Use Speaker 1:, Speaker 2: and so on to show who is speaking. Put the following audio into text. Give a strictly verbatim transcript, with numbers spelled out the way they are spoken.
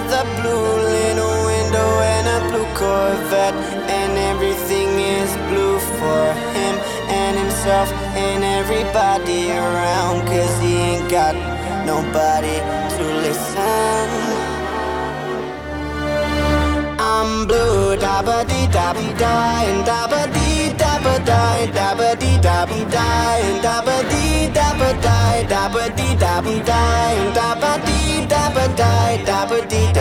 Speaker 1: a blue little window and a blue Corvette, and everything is blue for him and himself and everybody around, 'cause he ain't got nobody to listen. I'm blue, dabba dee dabba die, and dabba dee dabba die, dabba dee dabba die, and dabba dee dabba die, dabba dee dabba die, and dabba dee dabba die, dabba dee.